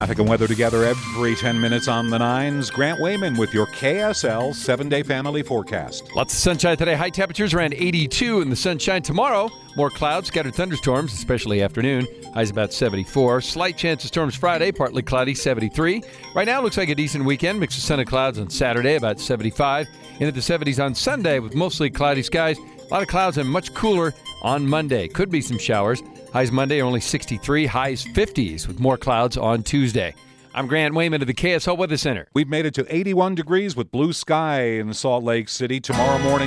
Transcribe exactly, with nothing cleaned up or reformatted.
Traffic and weather together every ten minutes on the nines. Grant Wayman with your K S L seven-day family forecast. Lots of sunshine today. High temperatures around eighty-two in the sunshine. Tomorrow, more clouds, scattered thunderstorms, especially afternoon. Highs about seventy-four. Slight chance of storms Friday, partly cloudy, seventy-three. Right now, looks like a decent weekend. Mix of sun and clouds on Saturday, about seventy-five. Into the seventies on Sunday with mostly cloudy skies. A lot of clouds and much cooler on Monday. Could be some showers. Highs Monday are only sixty-three. Highs fifties with more clouds on Tuesday. I'm Grant Wayman of the K S L Weather Center. We've made it to eighty-one degrees with blue sky in Salt Lake City tomorrow morning.